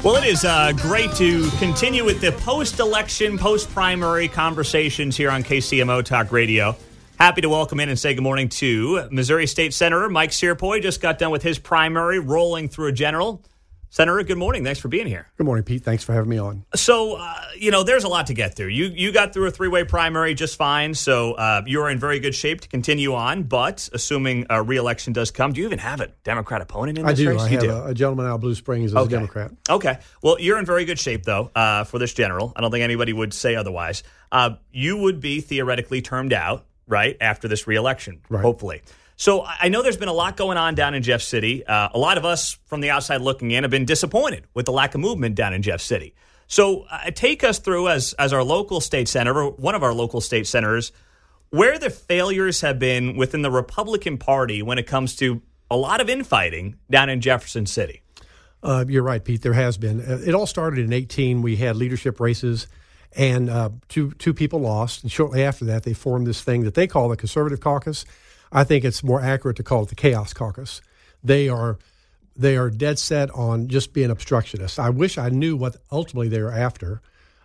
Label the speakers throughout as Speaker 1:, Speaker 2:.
Speaker 1: Well, it is great to continue with the post-election, post-primary conversations here on KCMO Talk Radio. Happy to welcome in and say good morning to Missouri State Senator Mike Searpoy. Just got done with his primary, rolling through a general. Senator, good morning. Thanks for being here.
Speaker 2: Good morning, Pete. Thanks for having me on.
Speaker 1: So, there's a lot to get through. You got through a three-way primary just fine, so you're in very good shape to continue on. But assuming a re-election does come, do you even have a Democrat opponent in this race?
Speaker 2: I have a gentleman out of Blue Springs as a Democrat.
Speaker 1: Okay. Well, you're in very good shape, though, for this general. I don't think anybody would say otherwise. You would be theoretically termed out, right, after this re-election, hopefully. So I know there's been a lot going on down in Jeff City. A lot of us from the outside looking in have been disappointed with the lack of movement down in Jeff City. So take us through, as our local state senator, one of our local state senators, where the failures have been within the Republican Party when it comes to a lot of infighting down in Jefferson City.
Speaker 2: You're right, Pete. There has been. It all started in 2018. We had leadership races, and two people lost. And shortly after that, they formed this thing that they call the Conservative Caucus. I think it's more accurate to call it the Chaos Caucus. They are dead set on just being obstructionists. I wish I knew what ultimately they are after.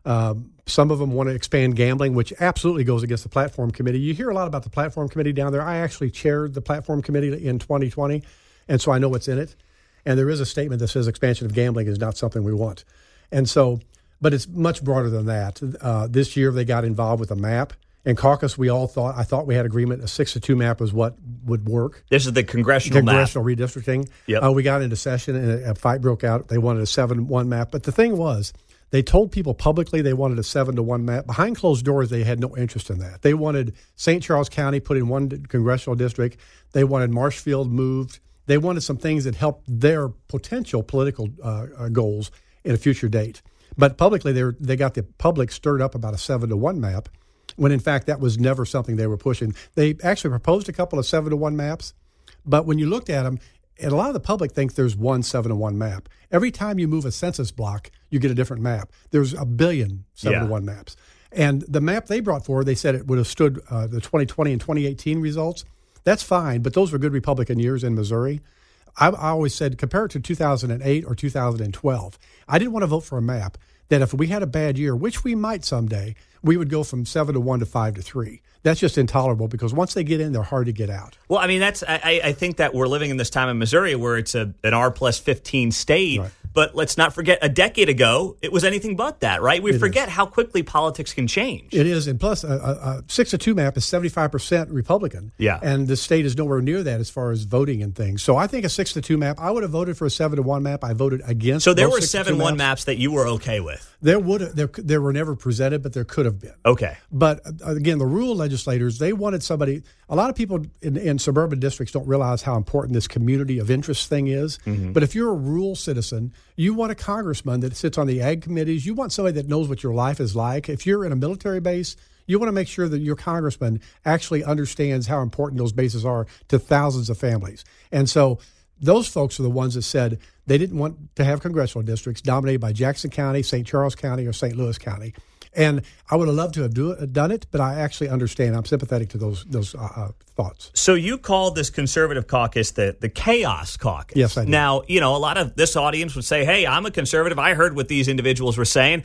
Speaker 2: Some of them want to expand gambling, which absolutely goes against the Platform Committee. You hear a lot about the Platform Committee down there. I actually chaired the Platform Committee in 2020, and so I know what's in it. And there is a statement that says expansion of gambling is not something we want. And so, but it's much broader than that. This year they got involved with a map. In caucus, I thought we had agreement. A 6-2 map was what would work.
Speaker 1: This is the congressional
Speaker 2: redistricting.
Speaker 1: Yep.
Speaker 2: We got into session and a fight broke out. They wanted a 7-1 map. But the thing was, they told people publicly they wanted a 7-1 map. Behind closed doors, they had no interest in that. They wanted St. Charles County put in one congressional district. They wanted Marshfield moved. They wanted some things that helped their potential political goals in a future date. But publicly, they got the public stirred up about a 7-1 map, when in fact that was never something they were pushing. They actually proposed a couple of 7-1 maps, but when you looked at them, and a lot of the public think there's one 7-1 map. Every time you move a census block, you get a different map. There's a billion 7-1 maps. And the map they brought forward, they said it would have stood the 2020 and 2018 results. That's fine, but those were good Republican years in Missouri. I always said, compare it to 2008 or 2012. I didn't want to vote for a map that if we had a bad year, which we might someday, we would go from 7-1 to 5-3. That's just intolerable because once they get in, they're hard to get out.
Speaker 1: Well, I mean, I think that we're living in this time in Missouri where it's an R+15 state. Right. But let's not forget, a decade ago, it was anything but that, right? We forget how quickly politics can change.
Speaker 2: It is. And plus, a 6-2 map is 75% Republican.
Speaker 1: Yeah.
Speaker 2: And the state is nowhere near that as far as voting and things. So I think a 6-2 map, I would have voted for a 7-1 map. I voted against.
Speaker 1: So there were 7-1 maps that you were okay with?
Speaker 2: There were never presented, but there could have been.
Speaker 1: Okay.
Speaker 2: But again, the rural legislators, they wanted somebody. A lot of people in suburban districts don't realize how important this community of interest thing is. Mm-hmm. But if you're a rural citizen, you want a congressman that sits on the ag committees. You want somebody that knows what your life is like. If you're in a military base, you want to make sure that your congressman actually understands how important those bases are to thousands of families. And so those folks are the ones that said they didn't want to have congressional districts dominated by Jackson County, St. Charles County, or St. Louis County. And I would have loved to have done it, but I actually understand. I'm sympathetic to those thoughts.
Speaker 1: So you called this conservative caucus the Chaos Caucus.
Speaker 2: Yes, I did.
Speaker 1: Now, a lot of this audience would say, hey, I'm a conservative. I heard what these individuals were saying.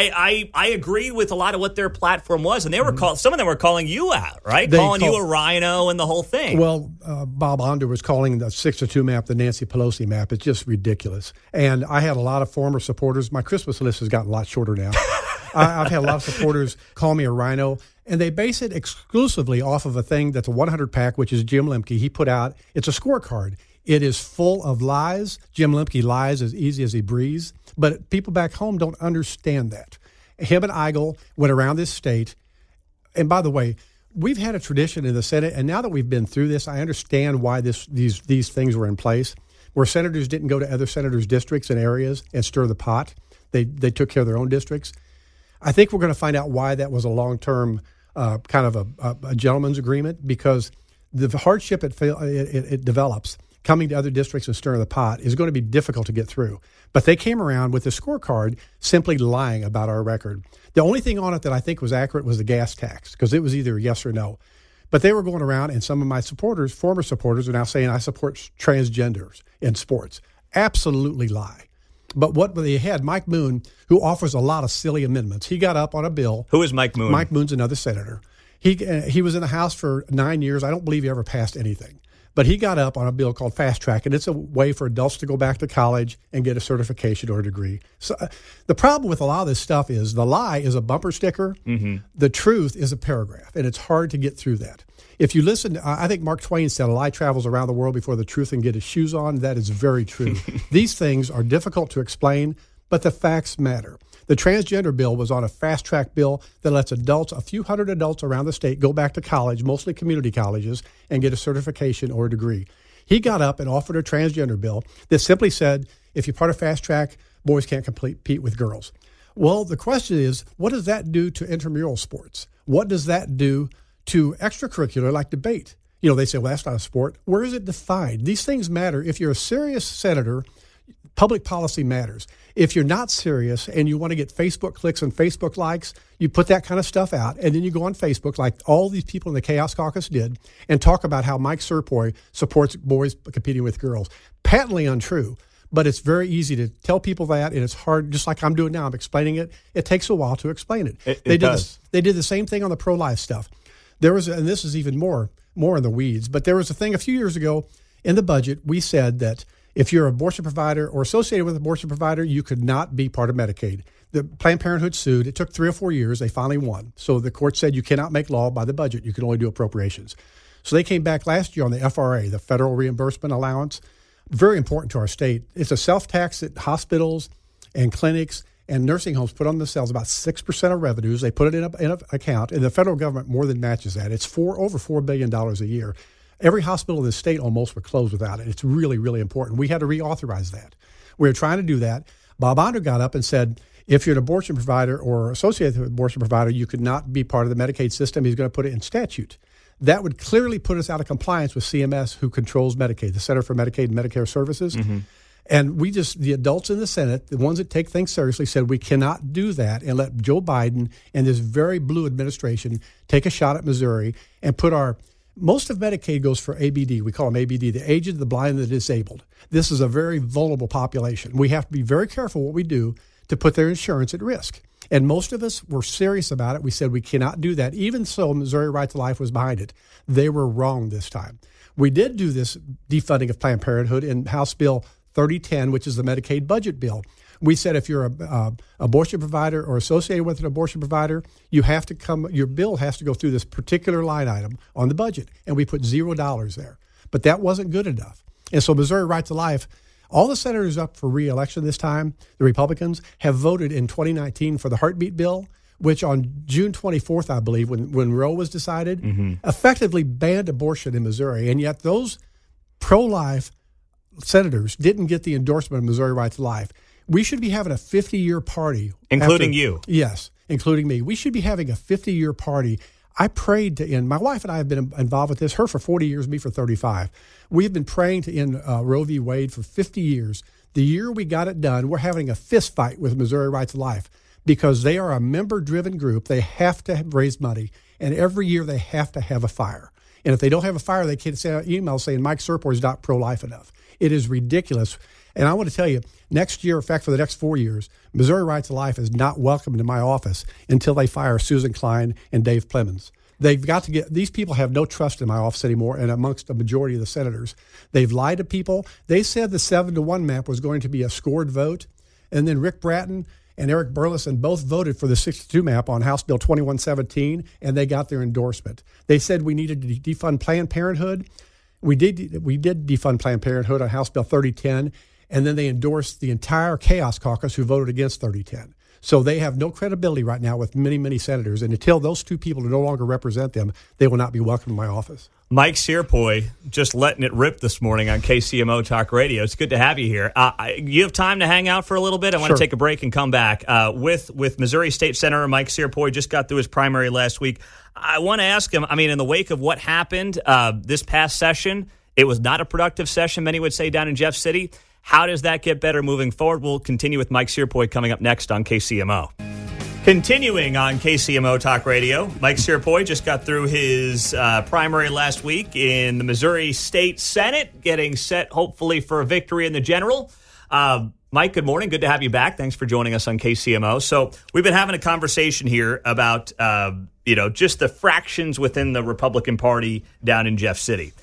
Speaker 1: I agreed with a lot of what their platform was, and they were some of them were calling you out, right? Calling you a rhino and the whole thing.
Speaker 2: Well, Bob Onder was calling the 6-2 map the Nancy Pelosi map. It's just ridiculous. And I had a lot of former supporters. My Christmas list has gotten a lot shorter now. I've had a lot of supporters call me a rhino, and they base it exclusively off of a thing that's a 100-pack, which is Jim Lemke. He put out, it's a scorecard. It is full of lies. Jim Lemke lies as easy as he breathes, but people back home don't understand that. Him and Eigel went around this state, and by the way, we've had a tradition in the Senate, and now that we've been through this, I understand why these things were in place, where senators didn't go to other senators' districts and areas and stir the pot. They took care of their own districts. I think we're going to find out why that was a long-term kind of a gentleman's agreement, because the hardship it develops coming to other districts and stirring the pot is going to be difficult to get through. But they came around with the scorecard simply lying about our record. The only thing on it that I think was accurate was the gas tax, because it was either yes or no. But they were going around, and some of my supporters, former supporters, are now saying I support transgenders in sports. Absolutely lie. But what they had, Mike Moon, who offers a lot of silly amendments, he got up on a bill.
Speaker 1: Who is Mike Moon?
Speaker 2: Mike Moon's another senator. He was in the House for 9 years. I don't believe he ever passed anything. But he got up on a bill called Fast Track, and it's a way for adults to go back to college and get a certification or a degree. So the problem with a lot of this stuff is the lie is a bumper sticker. Mm-hmm. The truth is a paragraph, and it's hard to get through that. If you listen, I think Mark Twain said, a lie travels around the world before the truth can get his shoes on. That is very true. These things are difficult to explain, but the facts matter. The transgender bill was on a fast-track bill that lets adults, a few hundred adults around the state, go back to college, mostly community colleges, and get a certification or a degree. He got up and offered a transgender bill that simply said, if you're part of fast-track, boys can't compete with girls. Well, the question is, what does that do to intramural sports? What does that do to extracurricular like debate? You know, they say, well, that's not a sport. Where is it defined? These things matter. If you're a serious senator, public policy matters. If you're not serious and you want to get Facebook clicks and Facebook likes, you put that kind of stuff out, and then you go on Facebook, like all these people in the Chaos Caucus did, and talk about how Mike Serpoy supports boys competing with girls. Patently untrue, but it's very easy to tell people that, and it's hard, just like I'm doing now. I'm explaining it. It takes a while to explain it. They did the same thing on the pro-life stuff. There was, and this is even more in the weeds, but there was a thing a few years ago in the budget. We said that if you're an abortion provider or associated with an abortion provider, you could not be part of Medicaid. The Planned Parenthood sued. It took 3 or 4 years. They finally won. So the court said you cannot make law by the budget. You can only do appropriations. So they came back last year on the FRA, the Federal Reimbursement Allowance. Very important to our state. It's a self-tax that hospitals and clinics and nursing homes put on themselves about 6% of revenues. They put it in an account, and the federal government more than matches that. It's over $4 billion a year. Every hospital in the state almost would close without it. It's really, really important. We had to reauthorize that. We were trying to do that. Bob Onder got up and said, if you're an abortion provider or associated with an abortion provider, you could not be part of the Medicaid system. He's going to put it in statute. That would clearly put us out of compliance with CMS, who controls Medicaid, the Center for Medicaid and Medicare Services. Mm-hmm. And the adults in the Senate, the ones that take things seriously, said we cannot do that and let Joe Biden and this very blue administration take a shot at Missouri and put most of Medicaid goes for ABD. We call them ABD, the aged, the blind, and the disabled. This is a very vulnerable population. We have to be very careful what we do to put their insurance at risk. And most of us were serious about it. We said we cannot do that. Even so, Missouri Right to Life was behind it. They were wrong this time. We did do this defunding of Planned Parenthood in House Bill 3010, which is the Medicaid budget bill. We said if you're an abortion provider or associated with an abortion provider, your bill has to go through this particular line item on the budget. And we put $0 there. But that wasn't good enough. And so Missouri Right to Life, all the senators up for re-election this time, the Republicans, have voted in 2019 for the heartbeat bill, which on June 24th, I believe, when Roe was decided, effectively banned abortion in Missouri. And yet those pro-life senators didn't get the endorsement of Missouri Right to Life. We should be having a 50-year party.
Speaker 1: Including you.
Speaker 2: Yes, including me. We should be having a 50-year party. I prayed to end. My wife and I have been involved with this, her for 40 years, me for 35. We've been praying to end Roe v. Wade for 50 years. The year we got it done, we're having a fist fight with Missouri Right to Life because they are a member-driven group. They have to raise money, and every year they have to have a fire. And if they don't have a fire, they can send an email saying Mike Serpoy is not pro-life enough. It is ridiculous. And I want to tell you, next year, in fact, for the next 4 years, Missouri Right to Life is not welcome to my office until they fire Susan Klein and Dave Plemons. They've got to these people have no trust in my office anymore and amongst the majority of the senators. They've lied to people. They said the 7-1 map was going to be a scored vote. And then Rick Bratton and Eric Burleson both voted for the 6-2 map on House Bill 2117, and they got their endorsement. They said we needed to defund Planned Parenthood. We did defund Planned Parenthood on House Bill 3010, and then they endorsed the entire Chaos Caucus who voted against 3010. So they have no credibility right now with many, many senators. And until those two people no longer represent them, they will not be welcome in my office.
Speaker 1: Mike Serpoy just letting it rip this morning on KCMO Talk Radio. It's good to have you here. You have time to hang out for a little bit? I want to take a break and come back. With Missouri State Senator Mike Serpoy, just got through his primary last week. I want to ask him, in the wake of what happened this past session, it was not a productive session, many would say, down in Jeff City. How does that get better moving forward? We'll continue with Mike Serpoy coming up next on KCMO. Continuing on KCMO Talk Radio, Mike Serpoy just got through his primary last week in the Missouri State Senate, getting set hopefully for a victory in the general. Mike, good morning. Good to have you back. Thanks for joining us on KCMO. So we've been having a conversation here about, just the fractions within the Republican Party down in Jeff City.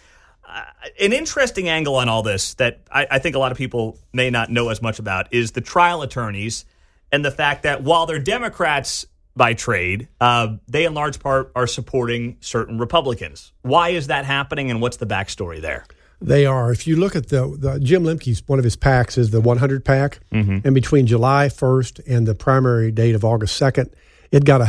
Speaker 1: An interesting angle on all this that I think a lot of people may not know as much about is the trial attorneys and the fact that while they're Democrats by trade, they in large part are supporting certain Republicans. Why is that happening, and what's the backstory there?
Speaker 2: They are. If you look at the Jim Lemke's, one of his PACs is the 100 PAC, and between July 1st and the primary date of August 2nd, it got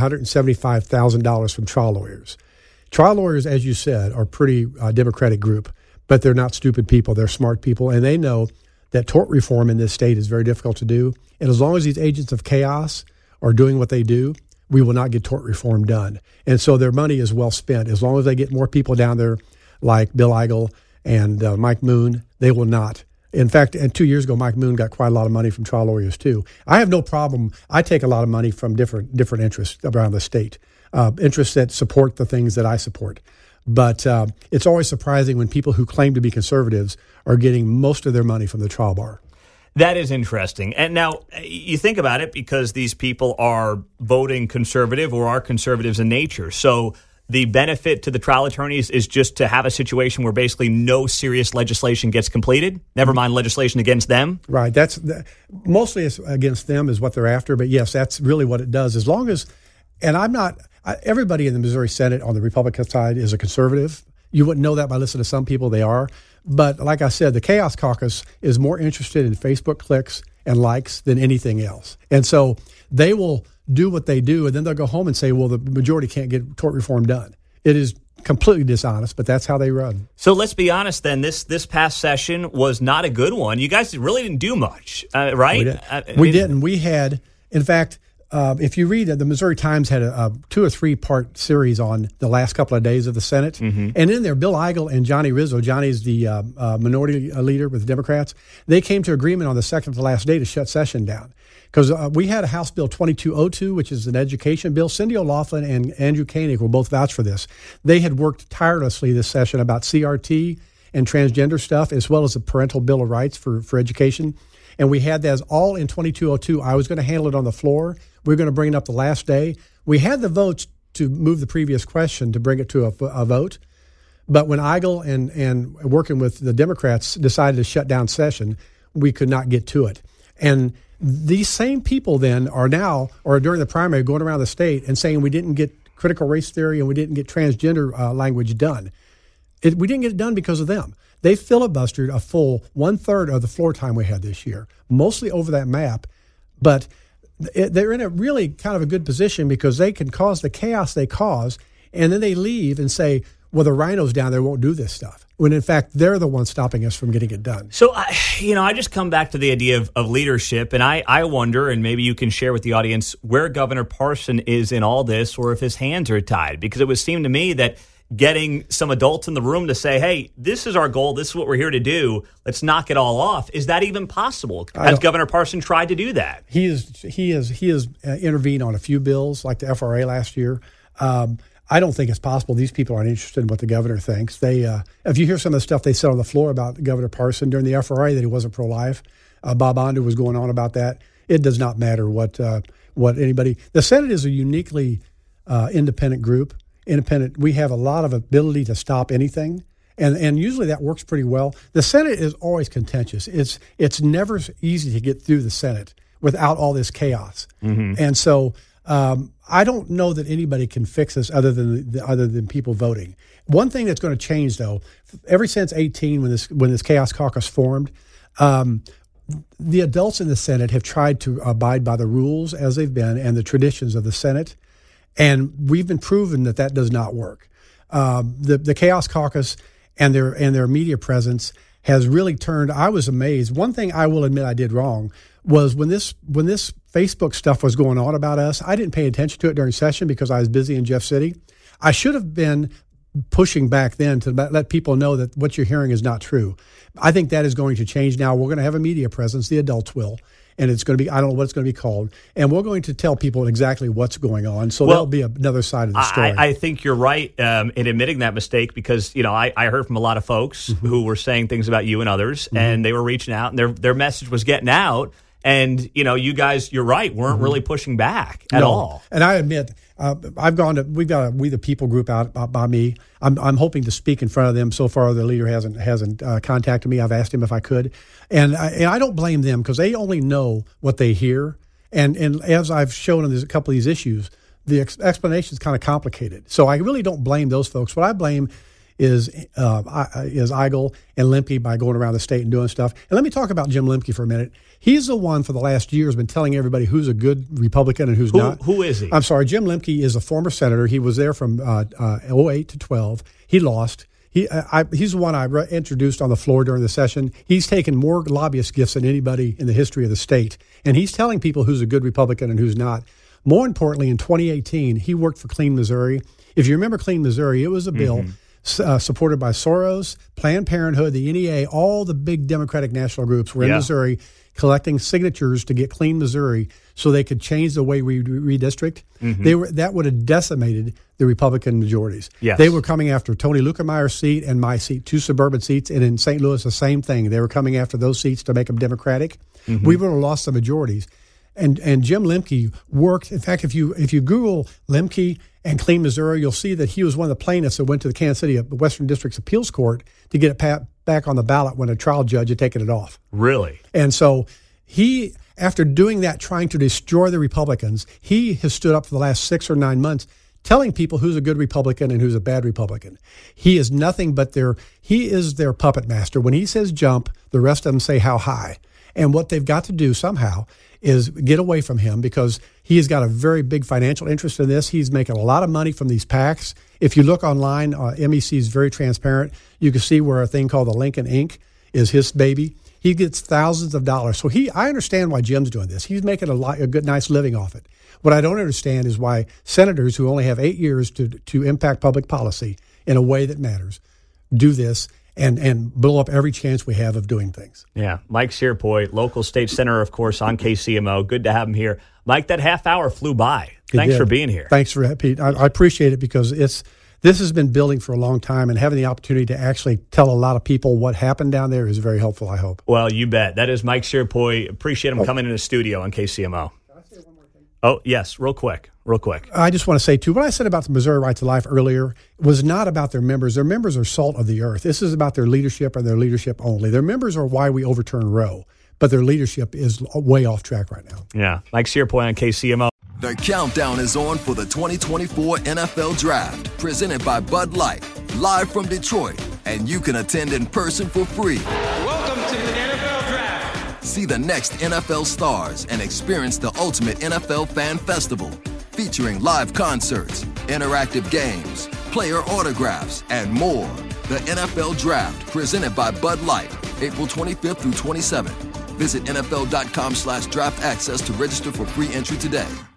Speaker 2: $175,000 from trial lawyers. Trial lawyers, as you said, are a pretty Democratic group, but they're not stupid people. They're smart people, and they know that tort reform in this state is very difficult to do. And as long as these agents of chaos are doing what they do, we will not get tort reform done. And so their money is well spent. As long as they get more people down there like Bill Eigel and Mike Moon, they will not. In fact, and 2 years ago, Mike Moon got quite a lot of money from trial lawyers, too. I have no problem. I take a lot of money from different interests around the state. Interests that support the things that I support. But it's always surprising when people who claim to be conservatives are getting most of their money from the trial bar.
Speaker 1: That is interesting. And now you think about it because these people are voting conservative or are conservatives in nature. So the benefit to the trial attorneys is just to have a situation where basically no serious legislation gets completed, never mind legislation against them.
Speaker 2: Right. Mostly it's against them is what they're after. But yes, that's really what it does. As long as, and everybody in the Missouri Senate on the Republican side is a conservative. You wouldn't know that by listening to some people. They are. But like I said, the Chaos Caucus is more interested in Facebook clicks and likes than anything else. And so they will do what they do, and then they'll go home and say, well, the majority can't get tort reform done. It is completely dishonest, but that's how they run.
Speaker 1: So let's be honest then. This past session was not a good one. You guys really didn't do much, right?
Speaker 2: We didn't. We had, in fact, if you read it, the Missouri Times had a 2 or 3 part series on the last couple of days of the Senate. Mm-hmm. And in there, Bill Eigel and Johnny Rizzo, Johnny's the minority leader with the Democrats, they came to agreement on the second to last day to shut session down. Because we had a House Bill 2202, which is an education bill. Cindy O'Laughlin and Andrew Koenig will both vouch for this. They had worked tirelessly this session about CRT and transgender stuff, as well as the Parental Bill of Rights for education. And we had that all in 2202. I was going to handle it on the floor. We were going to bring it up the last day. We had the votes to move the previous question to bring it to a vote. But when Eigel and working with the Democrats decided to shut down session, we could not get to it. And these same people then are now, or during the primary, going around the state and saying we didn't get critical race theory and we didn't get transgender language done. We didn't get it done because of them. They filibustered a full 1/3 of the floor time we had this year, mostly over that map. But they're in a really kind of a good position because they can cause the chaos they cause, and then they leave and say, well, the rhinos down there won't do this stuff, when in fact they're the ones stopping us from getting it done.
Speaker 1: So, I just come back to the idea of leadership, and I wonder, and maybe you can share with the audience, where Governor Parson is in all this, or if his hands are tied, because it would seem to me that getting some adults in the room to say, hey, this is our goal, this is what we're here to do, let's knock it all off. Is that even possible? Has Governor Parson tried to do that?
Speaker 2: He has intervened on a few bills, like the FRA last year. I don't think it's possible. These people aren't interested in what the governor thinks. If you hear some of the stuff they said on the floor about Governor Parson during the FRA, that he wasn't pro-life, Bob Onder was going on about that. It does not matter what anybody. The Senate is a uniquely independent group. We have a lot of ability to stop anything, and usually that works pretty well. The Senate is always contentious. It's never easy to get through the Senate without all this chaos, and so I don't know that anybody can fix this other than people voting. One thing that's going to change, though, ever since 2018, when this Chaos Caucus formed, the adults in the Senate have tried to abide by the rules as they've been and the traditions of the Senate. And we've been proven that does not work. The Chaos Caucus and their media presence has really turned. I was amazed. One thing I will admit I did wrong was when this Facebook stuff was going on about us, I didn't pay attention to it during session because I was busy in Jeff City. I should have been pushing back then to let people know that what you're hearing is not true. I think that is going to change now. We're going to have a media presence. The adults will. And it's going to be, I don't know what it's going to be called. And we're going to tell people exactly what's going on. So that'll be another side of the story.
Speaker 1: I think you're right in admitting that mistake because, I heard from a lot of folks who were saying things about you and others, and they were reaching out, and their message was getting out. And, you guys, you're right, weren't really pushing back at all.
Speaker 2: And I admit, we've got a We the People group out by me. I'm hoping to speak in front of them. So far, the leader hasn't contacted me. I've asked him if I could. And I don't blame them because they only know what they hear. And as I've shown in a couple of these issues, the explanation is kind of complicated. So I really don't blame those folks. What I blame is Eigel and Lemke by going around the state and doing stuff. And let me talk about Jim Lemke for a minute. He's the one for the last year has been telling everybody who's a good Republican and who's not.
Speaker 1: Who is he?
Speaker 2: I'm sorry. Jim Lemke is a former senator. He was there from 08 to 12. He lost. He's the one I introduced on the floor during the session. He's taken more lobbyist gifts than anybody in the history of the state. And he's telling people who's a good Republican and who's not. More importantly, in 2018, he worked for Clean Missouri. If you remember Clean Missouri, it was a bill supported by Soros, Planned Parenthood, the NEA, all the big Democratic national groups were in Missouri collecting signatures to get Clean Missouri so they could change the way we redistrict. That would have decimated the Republican majorities.
Speaker 1: Yes.
Speaker 2: They were coming after Tony Luckemeyer's seat and my seat, 2 suburban seats, and in St. Louis, the same thing. They were coming after those seats to make them Democratic. We would have lost the majorities. And Jim Lemke worked. In fact, if you Google Lemke and Clean Missouri, you'll see that he was one of the plaintiffs that went to the Kansas City Western District's appeals court to get it back on the ballot when a trial judge had taken it off.
Speaker 1: Really?
Speaker 2: And so he, after doing that, trying to destroy the Republicans, he has stood up for the last 6 or 9 months telling people who's a good Republican and who's a bad Republican. He is nothing but he is their puppet master. When he says jump, the rest of them say how high. And what they've got to do somehow is get away from him because he has got a very big financial interest in this. He's making a lot of money from these PACs. If you look online, MEC is very transparent. You can see where a thing called the Lincoln Inc. is his baby. He gets thousands of dollars. So I understand why Jim's doing this. He's making a good, nice living off it. What I don't understand is why senators who only have 8 years to impact public policy in a way that matters do this and blow up every chance we have of doing things.
Speaker 1: Yeah. Mike Sierpoy, local state senator, of course, on KCMO. Good to have him here. Mike, that half hour flew by. Thanks for being here.
Speaker 2: Thanks for that, Pete. I appreciate it because this has been building for a long time, and having the opportunity to actually tell a lot of people what happened down there is very helpful, I hope.
Speaker 1: Well, you bet. That is Mike Sierpoy. Appreciate him coming in the studio on KCMO.
Speaker 2: Can I say one more thing?
Speaker 1: Oh, yes. Real quick.
Speaker 2: I just want to say, too, what I said about the Missouri Right to Life earlier was not about their members. Their members are salt of the earth. This is about their leadership and their leadership only. Their members are why we overturned Roe, but their leadership is way off track right now.
Speaker 1: Yeah. Mike Sierpoy on KCMO.
Speaker 3: The countdown is on for the 2024 NFL Draft, presented by Bud Light, live from Detroit, and you can attend in person for free.
Speaker 4: Welcome to the NFL Draft.
Speaker 3: See the next NFL stars and experience the ultimate NFL fan festival, featuring live concerts, interactive games, player autographs, and more. The NFL Draft, presented by Bud Light, April 25th through 27th. Visit NFL.com/draft access to register for free entry today.